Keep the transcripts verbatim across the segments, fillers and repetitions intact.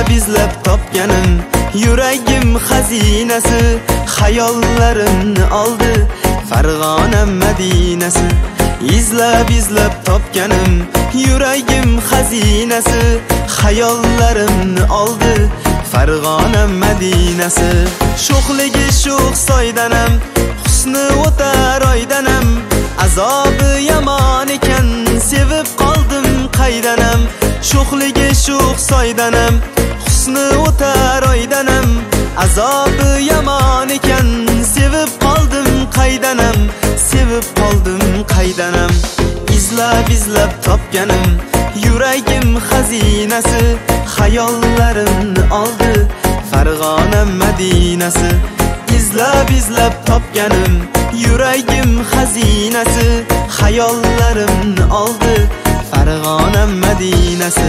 izlab izlab topganim yuragim xazinasi, xayollarimni oldi Farg'ona Madinasi. İzlab izlab topganim yuragim xazinasi, xayollarimni oldi Farg'ona Madinasi. Sho'xligi sho'x soydanam, husni o'tar oydanam, azobi yomon ekan sevib qoldim qaydanam. Sho'xligi sho'x soydanam, husni o'tar oydanam, azobi yomon ekan sevib qoldim qaydanam, sevib qoldim qaydanam. İzlab izlab topganim yuragim xazinasi, xayollarimni oldi Farg'ona Madinasi. İzlab izlab topganim yuragim xazinasi, xayollarimni oldi Farg'ona Madinasi.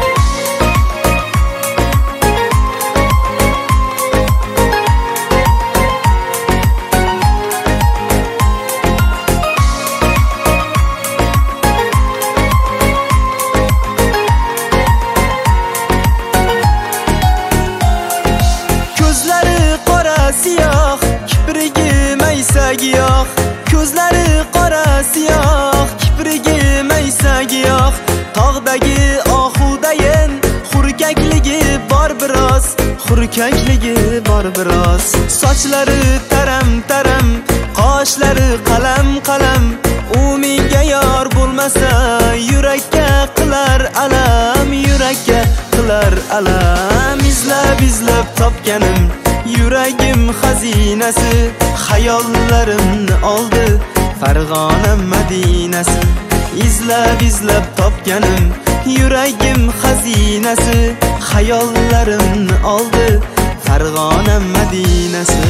Siyoh, kiprigi maysa giyoh, ko'zlari qora siyoh, kiprigi maysa giyoh. Tog'dagi ohudayin, xurkakligi bor biroz, xurkakligi bor biroz. Sochlari taram taram, qoshlari qalam qalam, u menga yor bo'lmasa yurakka qilar alam, yurakka qilar alam. İzlab izlab topganim yuragim xazinasi, xayollarimni oldi Farg'ona Madinasi. İzlab izlab topganim yuragim xazinasi, xayollarimni oldi Farg'ona Madinasi.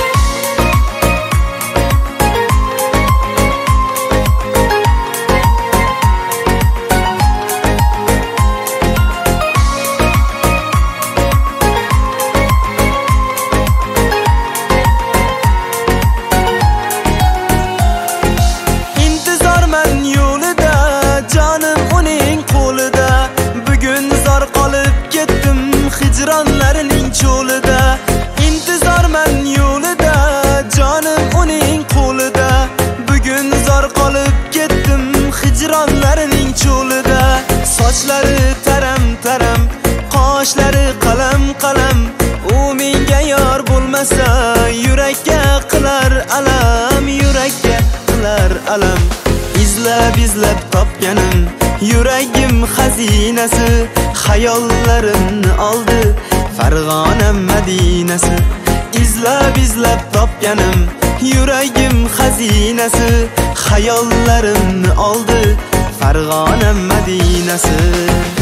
Hicronlarining cho'lida, intizorman yo'lida, jonim uning qo'lida. Bugun zor qolib ketdim hijronlarining cho'lida. Sochlari taram taram, qoshlari qalam qalam, u menga yor bo'lmasa yurakka qilar alam, yurakka qilar alam. İzlab izlab topganim yuragim xazinasi, xayollarimni oldi Farg'ona Madinasi. İzlab izlab topganim yuragim xazinasi, xayollarimni oldi Farg'ona Madinasi.